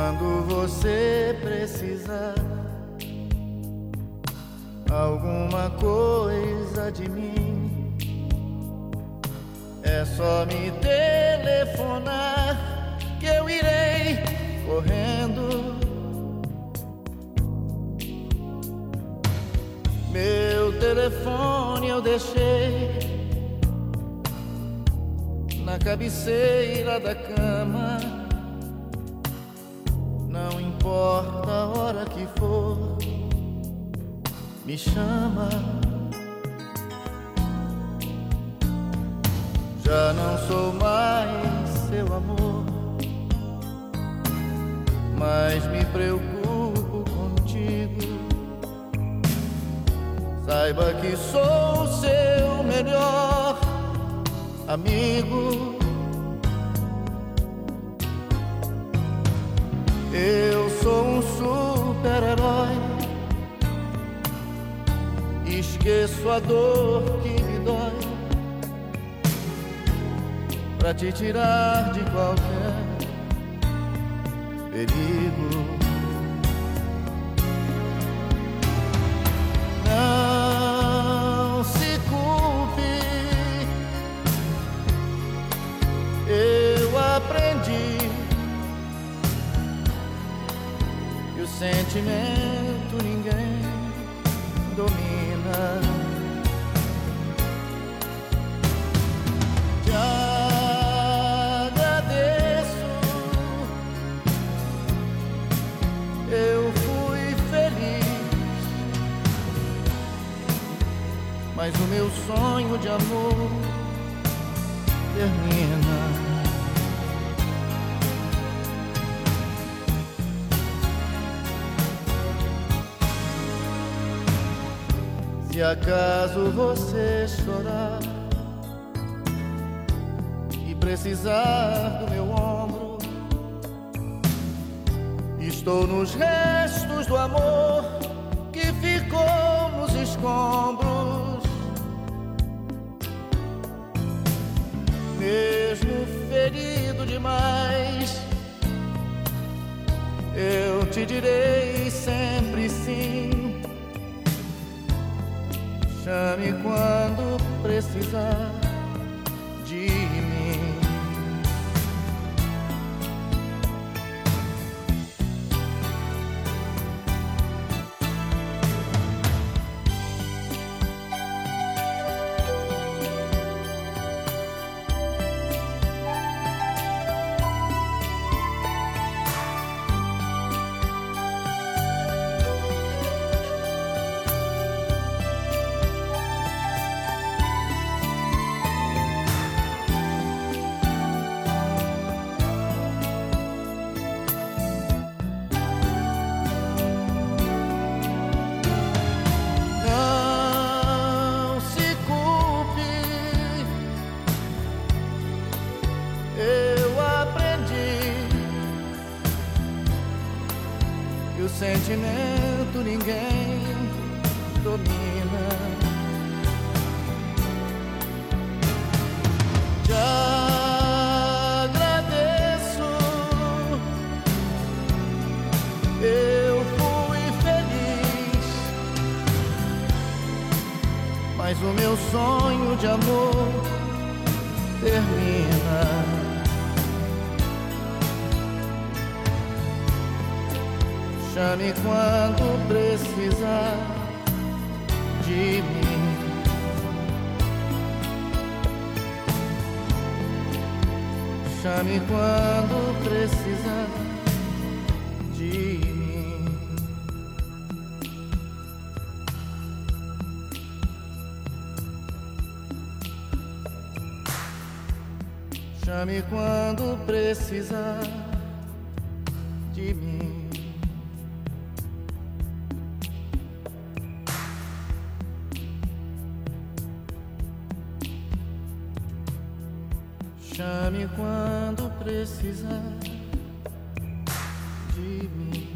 Quando você precisar alguma coisa de mim, é só me telefonar que eu irei correndo. Meu telefone eu deixei na cabeceira da cama. Não importa a hora que for, me chama. Já não sou mais seu amor, mas me preocupo contigo. Saiba que sou seu melhor amigo. Eu sou um super-herói, esqueço a dor que me dói pra te tirar de qualquer perigo. Não se culpe, eu aprendi que o sentimento ninguém domina. Te agradeço, eu fui feliz, mas o meu sonho de amor termina. Se acaso você chorar e precisar do meu ombro, estou nos restos do amor que ficou nos escombros. Mesmo ferido demais, eu te direi sempre sim. Chame quando precisar de mim. O sentimento ninguém domina. Te agradeço, eu fui feliz, mas o meu sonho de amor termina. Chame quando precisar de mim. Chame quando precisar de mim. Chame quando precisar de mim. Chame quando precisar de mim.